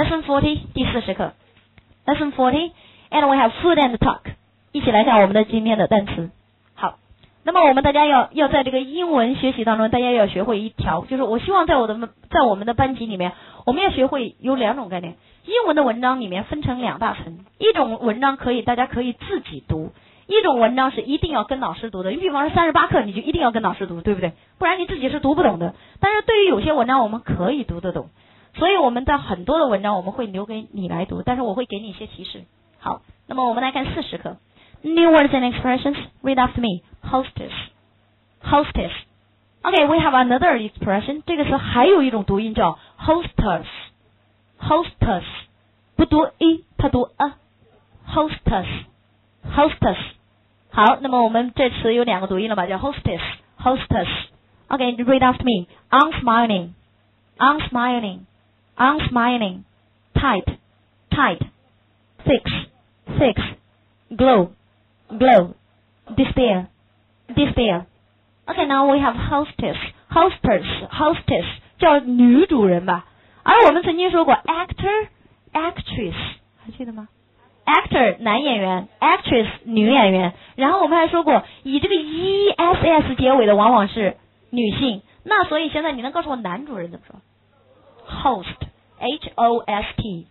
Lesson 40第40课 Lesson 40 and we have food and talk 一起来看我们的今天的单词。好，那么我们大家要在这个英文学习当中，大家要学会一条，就是我希望在我们的班级里面，我们要学会有2种概念。英文的文章里面分成2大层，一种文章大家可以自己读，一种文章是一定要跟老师读的。你比方说38课你就一定要跟老师读，对不对？不然你自己是读不懂的。但是对于有些文章我们可以读得懂，所以我们在很多的文章我们会留给你来读，但是我会给你一些提示。好，那么我们来看40课 New words and expressions. Read after me. Hostess. Hostess. Okay, we have another expression. 这个词还有一种读音叫 hostess. Hostess. 不读 e， 它读 a. Hostess. Hostess. 好，那么我们这词有2个读音了吧，叫 hostess. Hostess. Okay, read after me. Unsmiling. Unsmiling. Unsmiling. Tight. Tight. Fix. Fix. Glow. Glow. Despair. Despair. Okay, now we have hostess. Hostess. Hostess 叫女主人吧。而我们曾经说过 actor, actress 还记得吗？ Actor 男演员 Actress 女演员。然后我们还说过以这个 ESS 结尾的往往是女性。那所以现在你能告诉我男主人怎么说？ Host. H-O-S-T.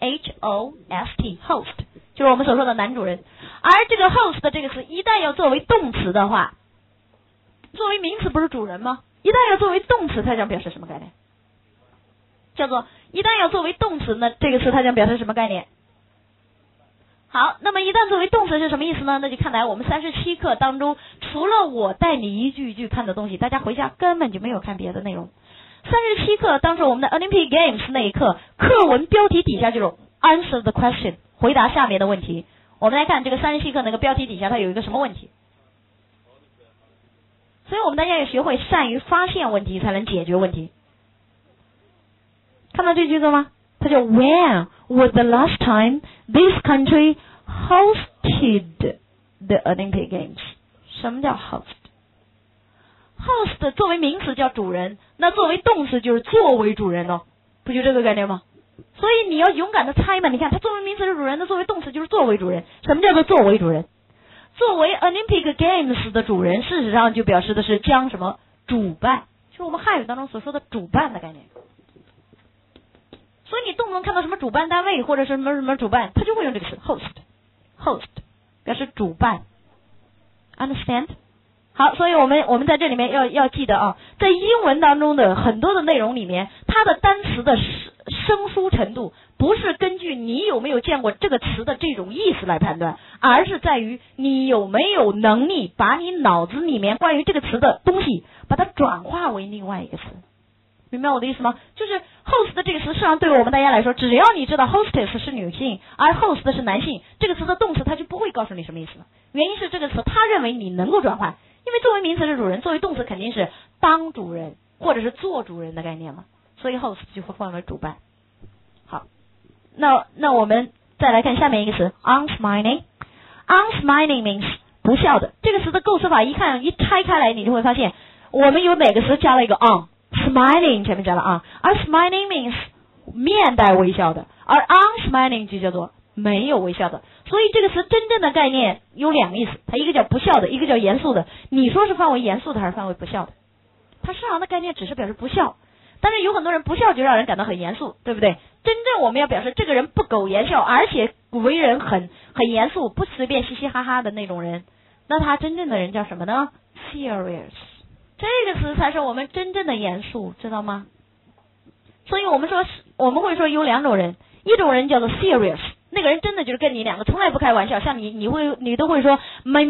H-O-S-T. Host 就是我们所说的男主人。而这个 host 这个词一旦要作为动词的话，作为名词不是主人吗？一旦要作为动词它将表示什么概念？叫做一旦要作为动词呢，这个词它将表示什么概念？好，那么一旦作为动词是什么意思呢？那就看来我们37课当中除了我带你一句一句看的东西，大家回家根本就没有看别的内容。37课当时我们的 Olympic Games 那一课，课文标题底下就是 Answer the question 回答下面的问题。我们来看这个37课那个标题底下它有一个什么问题？所以我们大家要学会善于发现问题才能解决问题。看到这句子吗？它叫 When was the last time this country hosted the Olympic Games? 什么叫 host？Host 作为名词叫主人，那作为动词就是作为主人哦，不就这个概念吗？所以你要勇敢的猜嘛。你看它作为名词是主人，那作为动词就是作为主人。什么叫做作为主人？作为 Olympic Games 的主人，事实上就表示的是将什么主办，就是我们汉语当中所说的主办的概念。所以你动不动看到什么主办单位或者是什么什么主办，它就会用这个词 host 表示主办。 Understand？ 好，所以我们在这里面要记得啊，在英文当中的很多的内容里面，它的单词的生疏程度不是根据你有没有见过这个词的这种意思来判断，而是在于你有没有能力把你脑子里面关于这个词的东西把它转化为另外一个词。明白我的意思吗？就是 host 这个词实际上对于我们大家来说，只要你知道 hostess 是女性而 host 是男性，这个词的动词它就不会告诉你什么意思了。原因是这个词他认为你能够转换，因为作为名词是主人，作为动词肯定是当主人或者是做主人的概念嘛，所以 host 就会换为主办。好，那我们再来看下面一个词 unsmiling。 unsmiling means 不笑的。这个词的构思法一拆开来，你就会发现我们有哪个词加了一个 on，smiling 前面加了 on， 而 smiling means 面带微笑的，而 unsmiling 就叫做没有微笑的。所以这个词真正的概念有2个意思，它一个叫不笑的，一个叫严肃的。你说是范围严肃的还是范围不笑的？它实际上的概念只是表示不笑，但是有很多人不笑就让人感到很严肃，对不对？真正我们要表示这个人不苟言笑，而且为人很严肃，不随便嘻嘻哈哈的那种人，那他真正的人叫什么呢？ Serious。这个词才是我们真正的严肃，知道吗？所以我们会说有2种人，一种人叫做 serious， 那个人真的就是跟你2个从来不开玩笑，像你都会说 my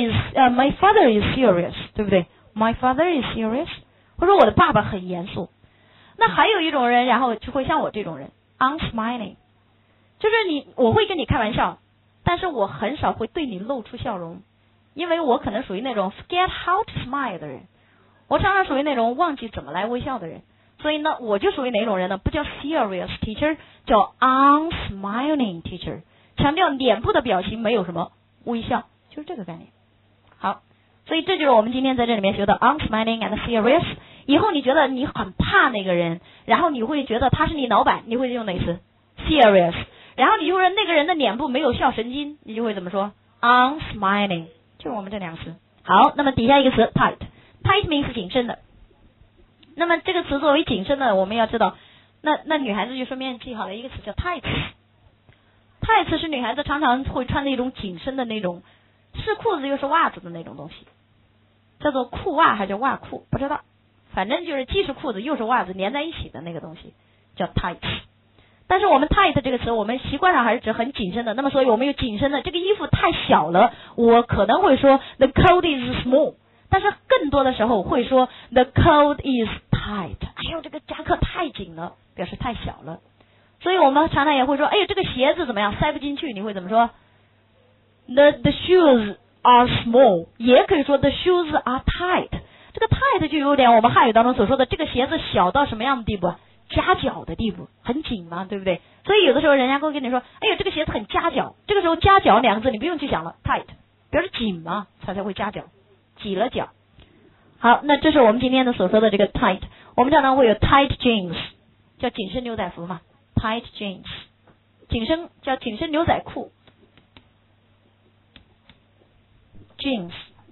father is serious， 对不对？ My father is serious， 或者我的爸爸很严肃。那还有一种人，然后就会像我这种人 unsmiling， 就是我会跟你开玩笑，但是我很少会对你露出笑容，因为我可能属于那种 forget how to smile 的人，我常常属于那种忘记怎么来微笑的人。所以呢，我就属于哪种人呢？不叫 serious teacher， 叫 unsmiling teacher， 强调脸部的表情没有什么微笑，就是这个概念。好，所以这就是我们今天在这里面学的 unsmiling and serious。 以后你觉得你很怕那个人，然后你会觉得他是你老板，你会用哪个词？ serious， 然后你就说那个人的脸部没有笑神经，你就会怎么说 unsmiling， 就是我们这两个词。好，那么底下一个词 tight means 紧身的。那么这个词作为紧身的，我们要知道，那女孩子就顺便记好了一个词叫 tights。tights 是女孩子常常会穿的一种紧身的那种，是裤子又是袜子的那种东西，叫做裤袜还是袜裤，不知道，反正就是既是裤子又是袜子连在一起的那个东西叫 tights。但是我们 tight 这个词，我们习惯上还是指很紧身的。那么所以我们有紧身的，这个衣服太小了，我可能会说 the coat is small， 但是更多的时候会说 the coat is tight。哎呦，这个夹克太紧了，表示太小了。所以我们常常也会说，哎呦，这个鞋子怎么样，塞不进去，你会怎么说 the shoes are small， 也可以说 the shoes are tight。这个 tight 就有点我们汉语当中所说的这个鞋子小到什么样的地步，夹脚的地步，很紧嘛，对不对？所以有的时候人家会跟你说，哎呦，这个鞋子很夹脚，这个时候夹脚两个字你不用去想了 tight 表示紧嘛，它才会夹脚，挤了脚。好，那这是我们今天的所说的这个 tight。 我们常常会有 tight jeans， 叫紧身牛仔服嘛， tight jeans， 紧身叫紧身牛仔裤 jeans。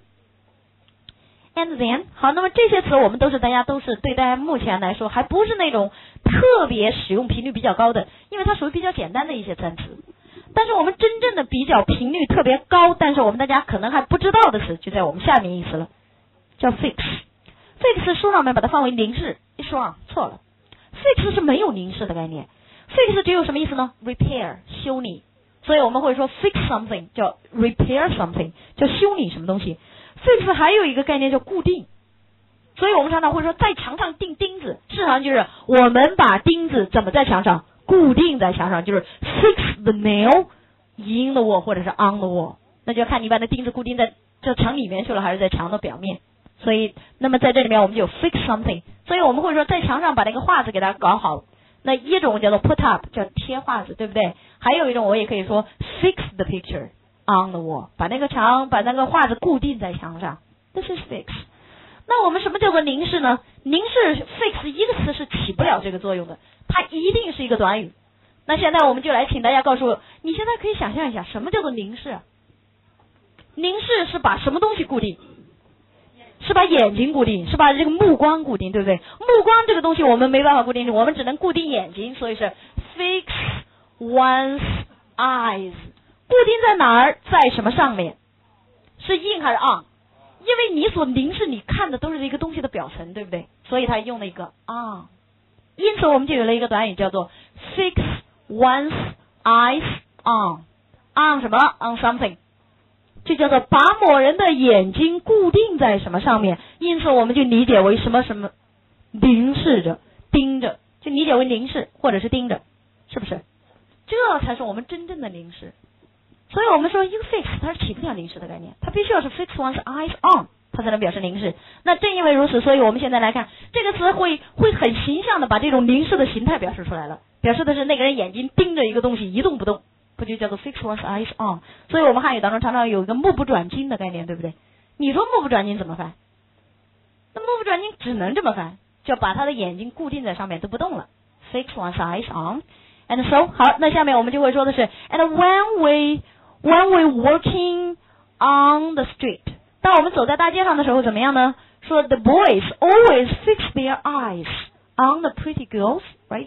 And then 好，那么这些词我们大家都是对大家目前来说还不是那种特别使用频率比较高的，因为它属于比较简单的一些单词。但是我们真正的比较频率特别高，但是我们大家可能还不知道的词就在我们下面意思了，叫 fix。fix 书上面把它放为凝视，一说啊错了， fix 是没有凝视的概念， fix 只有什么意思呢？ repair 修理，所以我们会说 fix something 叫 repair something 叫修理什么东西。fix 还有一个概念叫固定，所以我们常常会说在墙上钉钉子，事实上就是我们把钉子怎么在墙上固定在墙上，就是 fix the nail in the wall 或者是 on the wall， 那就要看你把那钉子固定在这墙里面去了还是在墙的表面。所以那么在这里面我们就有 fix something， 所以我们会说在墙上把那个画子给它搞好，那一种叫做 put up 叫贴画子，对不对？还有一种我也可以说 fix the picture on the wall， 把那个画子固定在墙上， this is fix。 那我们什么叫做凝视呢？凝视 fix 一个词是起不了这个作用的，它一定是一个短语。那现在我们就来请大家告诉我，你现在可以想象一下什么叫做凝视？凝视是把什么东西固定？是把眼睛固定，是把这个目光固定，对不对？目光这个东西我们没办法固定，我们只能固定眼睛，所以是 fix one's eyes。 固定在哪儿？在什么上面？是 in 还是 on？ 因为你所凝视你看的都是一个东西的表层，对不对？所以它用了一个 on， 因此我们就有了一个短语叫做 fix one's eyes on 什么 on something，就叫做把某人的眼睛固定在什么上面，因此我们就理解为什么凝视着盯着，就理解为凝视或者是盯着，是不是？这才是我们真正的凝视。所以我们说一个 fix 它是起不了凝视的概念，它必须要是 fix one's eyes on 它才能表示凝视。那正因为如此，所以我们现在来看这个词会很形象的把这种凝视的形态表示出来了，表示的是那个人眼睛盯着一个东西一动不动，不就叫做 fix one's eyes on。 所以我们汉语当中常常有一个目不转睛的概念，对不对？你说目不转睛怎么翻？那目不转睛只能这么翻，就把他的眼睛固定在上面都不动了， fix one's eyes on。 And so 好，那下面我们就会说的是 and when we walking on the street， 当我们走在大街上的时候怎么样呢？说 the boys always fix their eyes on the pretty girls, right?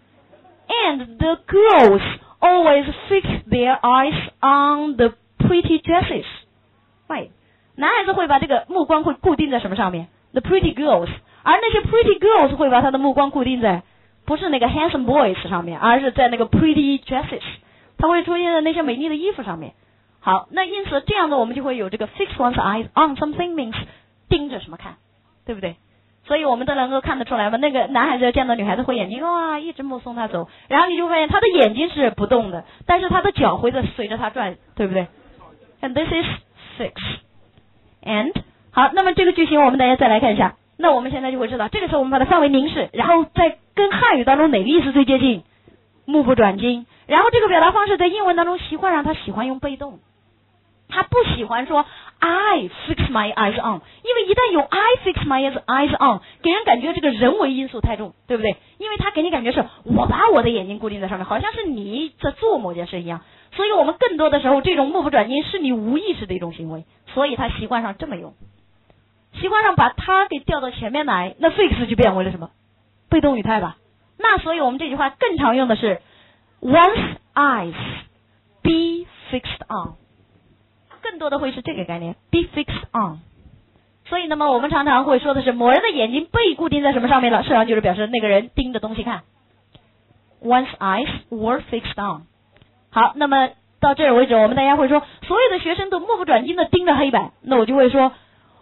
And the girls always fix their eyes on the pretty dresses, right? 男孩子会把这个目光会固定在什么上面？ The pretty girls， 而那些 pretty girls 会把他的目光固定在不是那个 handsome boys 上面，而是在那个 pretty dresses， 它会出现在那些美丽的衣服上面。好，那因此这样的我们就会有这个 fix one's eyes on something means 盯着什么看，对不对？所以我们都能够看得出来嘛，那个男孩子见到女孩子会眼睛哇一直目送她走，然后你就发现他的眼睛是不动的，但是他的脚会随着他转，对不对？ And this is fix。 And 好，那么这个句型我们大家再来看一下，那我们现在就会知道这个时候我们把它范围凝视，然后再跟汉语当中哪个意思最接近？目不转睛。然后这个表达方式在英文当中习惯上他喜欢用被动，他不喜欢说 I fix my eyes on， 因为一旦有 I fix my eyes on， 给人感觉这个人为因素太重，对不对？因为他给你感觉是我把我的眼睛固定在上面，好像是你在做某件事一样。所以我们更多的时候，这种目不转睛是你无意识的一种行为，所以他习惯上这么用，习惯上把它给调到前面来，那 fix 就变为了什么？被动语态吧。那所以我们这句话更常用的是 one's eyes be fixed on， 更多的会是这个概念 be fixed on。 所以那么我们常常会说的是某人的眼睛被固定在什么上面了，实际上就是表示那个人盯着东西看， one's eyes were fixed on。 好，那么到这儿为止，我们大家会说所有的学生都目不转睛的盯着黑板，那我就会说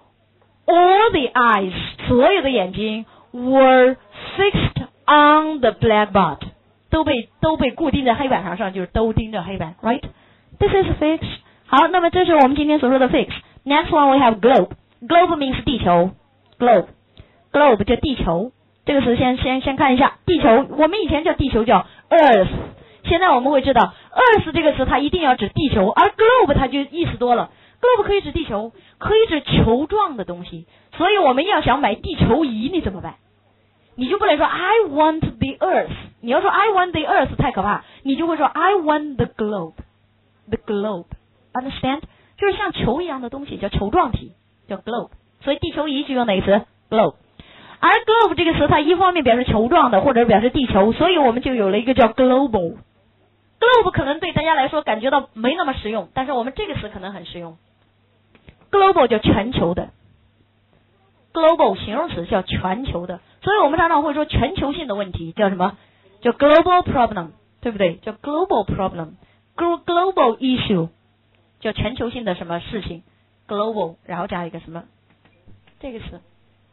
all the eyes， 所有的眼睛 were fixed on the blackboard， 都被固定在黑板上，就是都盯着黑板 right， this is fix。 好，那么这是我们今天所说的 fix。 Next one we have globe。 globe means 地球， globe 就地球，这个词先看一下，地球我们以前叫地球叫 earth， 现在我们会知道 earth 这个词它一定要指地球，而 globe 它就意思多了， globe 可以指地球，可以指球状的东西，所以我们要想买地球仪你怎么办？你就不能说 I want the earth， 你要说 I want the earth 太可怕，你就会说 I want the globe understand， 就是像球一样的东西叫球状体叫 globe， 所以地球仪就用哪个词 globe。 而 globe 这个词它一方面表示球状的或者表示地球，所以我们就有了一个叫 global。 globe 可能对大家来说感觉到没那么实用，但是我们这个词可能很实用。 global 叫全球的， global 形容词叫全球的，所以我们常常会说全球性的问题叫什么？叫 global problem， 对不对？叫 global problem， global issue 叫全球性的什么事情 global， 然后加一个什么这个词。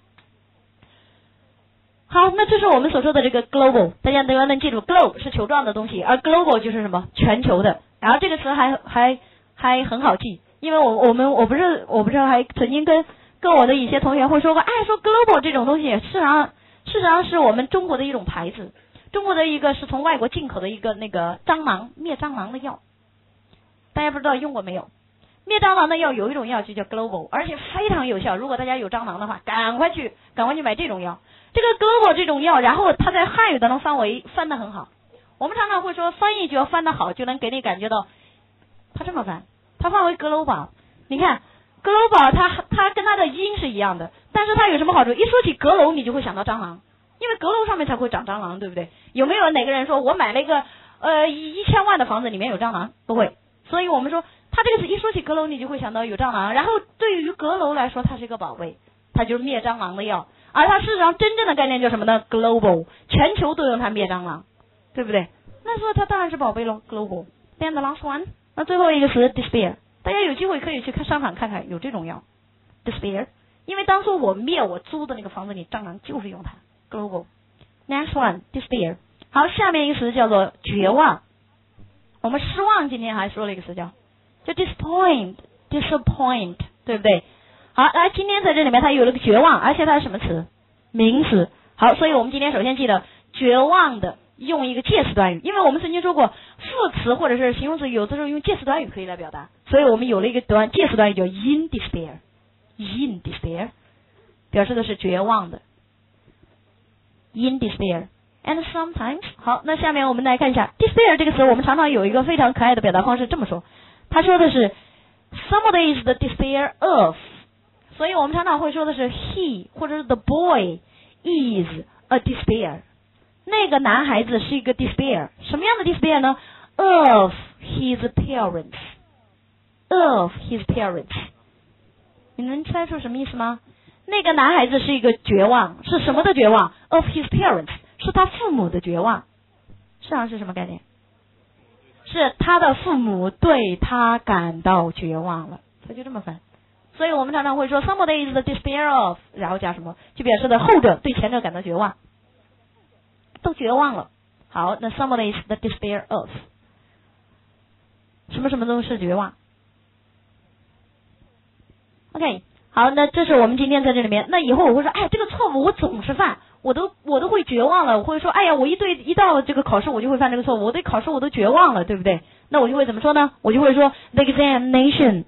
好，那这是我们所说的这个 global， 大家都要能记住 globe 是球状的东西，而 global 就是什么？全球的。然后这个词还很好记，因为我不知道还曾经跟我的一些同学会说过，说 global 这种东西事实上是我们中国的一种牌子，中国的一个是从外国进口的一个那个灭蟑螂的药，大家不知道用过没有？灭蟑螂的药有一种药就叫 global， 而且非常有效，如果大家有蟑螂的话赶快去买这种药。这个 global 这种药，然后它在汉语当中翻得很好，我们常常会说翻译就要翻得好，就能给你感觉到它这么翻，它翻为 global。 你看 global 它跟它的音是一样的，但是它有什么好处？一说起阁楼你就会想到蟑螂，因为阁楼上面才会长蟑螂，对不对？有没有哪个人说我买了一个1000万的房子里面有蟑螂？不会。所以我们说它这个是一说起阁楼你就会想到有蟑螂，然后对于阁楼来说它是一个宝贝，它就是灭蟑螂的药。而它事实上真正的概念叫什么呢？ global， 全球都用它灭蟑螂，对不对？那所以它当然是宝贝咯 global。 Then the last one， 那最后一个词 despair， 大家有机会可以去商场看看有这种药 despair， 因为当初我租的那个房子里蟑螂就是用它 global。 Next one despair。 好，下面一个词叫做绝望。我们失望今天还说了一个词叫 disappoint， 对不对？好，来，今天在这里面它有了个绝望，而且它是什么词？名词。好，所以我们今天首先记得绝望的用一个介词短语，因为我们曾经说过副词或者是形容词有的时候用介词短语可以来表达，所以我们有了一个介词短语叫 in despair， 表示的是绝望的 in despair and sometimes。 好，那下面我们来看一下 despair 这个词，我们常常有一个非常可爱的表达方式，这么说，他说的是 somebody is the despair of，所以我们常常会说的是 he 或者是 the boy is a despair， 那个男孩子是一个 despair， 什么样的 despair 呢？ of his parents， 你能猜出什么意思吗？那个男孩子是一个绝望，是什么的绝望？ of his parents， 是他父母的绝望。实际上是什么概念？是他的父母对他感到绝望了，他就这么翻。所以我们常常会说 somebody is the despair of， 然后加什么，就表示的后者对前者感到绝望，都绝望了。好，那 somebody is the despair of， 什么什么都是绝望。 OK， 好，那这是我们今天在这里面。那以后我会说，这个错误我总是犯，我都会绝望了。我会说，我一到这个考试我就会犯这个错误，我对考试我都绝望了，对不对？那我就会怎么说呢？我就会说 the examination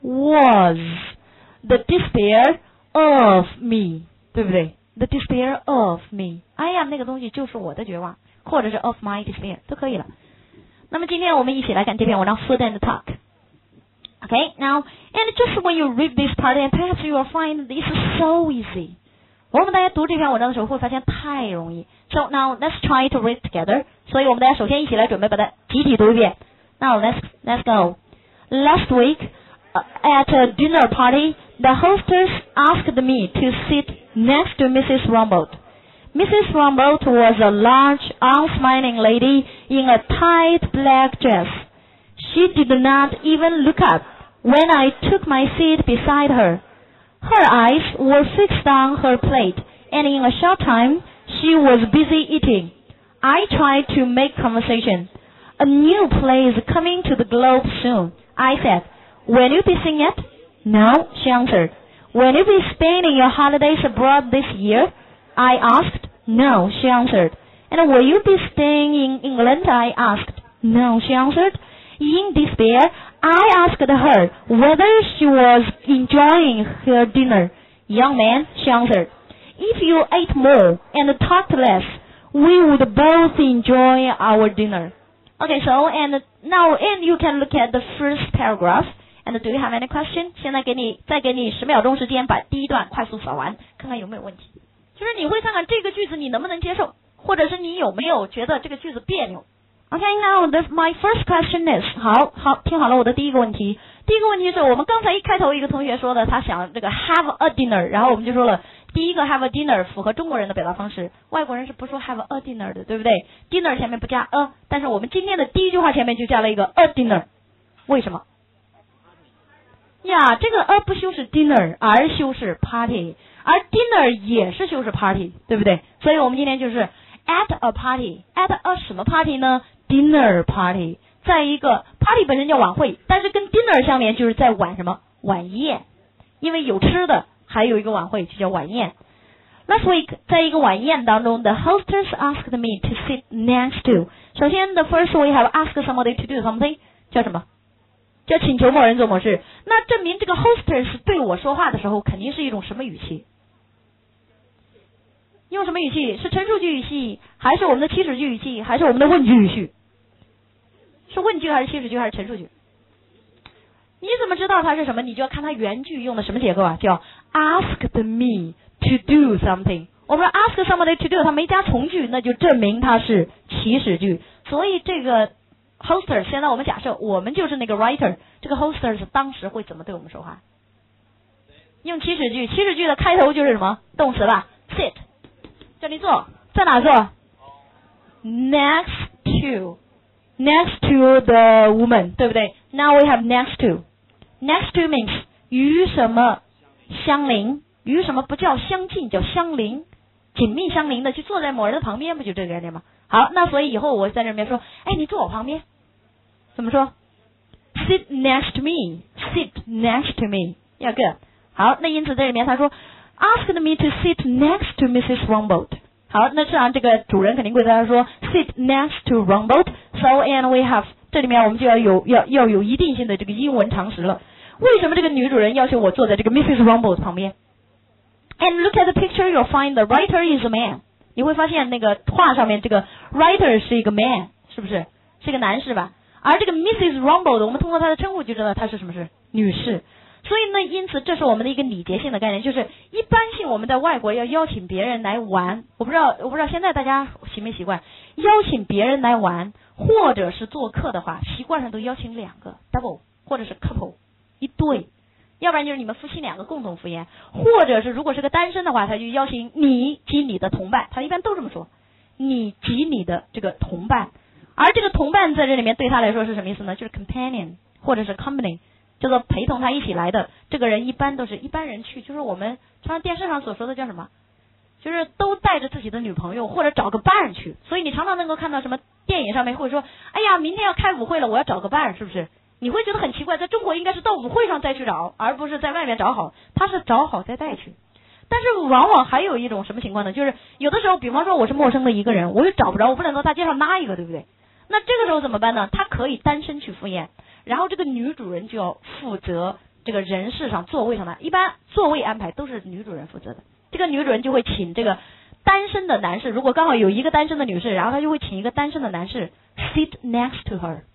was the despair of me， 对不对 ？The despair of me， I am 那个东西就是我的绝望，或者是 of my despair 都可以了。那么今天我们一起来看这篇文章 Food and Talk。Okay, now, and just when you read this part, and perhaps you will find this is so easy. 我们大家读这篇文章的时候会发现太容易。So now let's try to read together. 所以我们大家首先一起来准备把它集体读一遍。Now let's go. Last week at a dinner party, the hostess asked me to sit next to Mrs. Rumbold. Mrs. Rumbold was a large, unsmiling lady in a tight black dress. She did not even look up when I took my seat beside her. Her eyes were fixed on her plate, and in a short time, she was busy eating. I tried to make conversation. A new play is coming to the Globe soon, I said. Will you be seeing it? No, she answered. Will you be spending your holidays abroad this year? I asked. No, she answered. And will you be staying in England? I asked. No, she answered. In despair, I asked her whether she was enjoying her dinner. Young man, she answered, if you ate more and talked less, we would both enjoy our dinner. Okay, so and now you can look at the first paragraph. And do you have any question? 现在再给你10秒钟时间把第一段快速扫完，看看有没有问题。就是你会看看这个句子你能不能接受，或者是你有没有觉得这个句子别扭。Okay, now my first question is 好，听好了我的第一个问题。第一个问题是我们刚才一开头一个同学说的，他想这个 have a dinner， 然后我们就说了，第一个 have a dinner 符合中国人的表达方式，外国人是不说 have a dinner 的，对不对 ？dinner 前面不加 a， 但是我们今天的第一句话前面就加了一个 a dinner， 为什么？呀，这个 a 不修饰 dinner， 而修饰 party， 而 dinner 也是修饰 party， 对不对？所以我们今天就是 at a party，at a 什么 party 呢？Dinner party， 在一个 party 本身叫晚会，但是跟 dinner 相连，就是在晚什么晚宴，因为有吃的，还有一个晚会就叫晚宴。Last week 在一个晚宴当中 ，the hostess asked me to sit next to。首先 ，the first we have asked somebody to do something， 叫什么？叫请求某人做某事。那证明这个 hostess 对我说话的时候，肯定是一种什么语气？用什么语气？是陈述句语气，还是我们的祈使句语气，还是我们的问句语气？是问句还是祈使句还是陈述句？你怎么知道它是什么？你就要看它原句用的什么结构啊？叫 asked me to do something。我们说 ask somebody to do， 它没加从句，那就证明它是祈使句。所以这个 hostess， 现在我们假设我们就是那个 writer， 这个 hostess 当时会怎么对我们说话？用祈使句，祈使句的开头就是什么？动词吧 ，sit。叫你坐，在哪坐 ？Next to the woman， 对不对 ？Now we have next to。Next to means 与什么相邻？与什么不叫相近，叫相邻，紧密相邻的，去坐在某人的旁边，不就这个概念吗？好，那所以以后我在这边说，哎，你坐我旁边，怎么说 ？Sit next to me. Sit next to me. Yeah, good. 好，那因此这里面他说。Asked me to sit next to Mrs. Rumbold。好，那这样这个主人肯定会在他说 sit next to Rumbold。So and we have 这里面我们就要有一定性的这个英文常识了。为什么这个女主人要求我坐在这个 Mrs. Rumbold 旁边 ？And look at the picture, you'll find the writer is a man。你会发现那个画上面这个 writer 是一个 man， 是不是？是一个男士吧？而这个 Mrs. Rumbold， 我们通过她的称呼就知道她是什么是女士。所以呢，因此这是我们的一个礼节性的概念，就是一般性我们在外国要邀请别人来玩，我不知道现在大家习没习惯，邀请别人来玩或者是做客的话，习惯上都邀请2个 double 或者是 couple 一对，要不然就是你们夫妻2个共同赴宴，或者是如果是个单身的话，他就邀请你及你的同伴，他一般都这么说，你及你的这个同伴，而这个同伴在这里面对他来说是什么意思呢？就是 companion 或者是 company。叫做陪同他一起来的这个人，一般都是一般人去，就是我们常电视上所说的叫什么，就是都带着自己的女朋友或者找个伴去。所以你常常能够看到什么电影上面会说，哎呀，明天要开舞会了，我要找个伴，是不是？你会觉得很奇怪，在中国应该是到舞会上再去找，而不是在外面找好，他是找好再带去。但是往往还有一种什么情况呢？就是有的时候，比方说我是陌生的一个人，我又找不着，我不能到大街上拉一个，对不对？那这个时候怎么办呢？他可以单身去赴宴。然后这个女主人就要负责这个人事上座位上的，一般座位安排都是女主人负责的。这个女主人就会请这个单身的男士，如果刚好有一个单身的女士，然后她就会请一个单身的男士 sit next to her，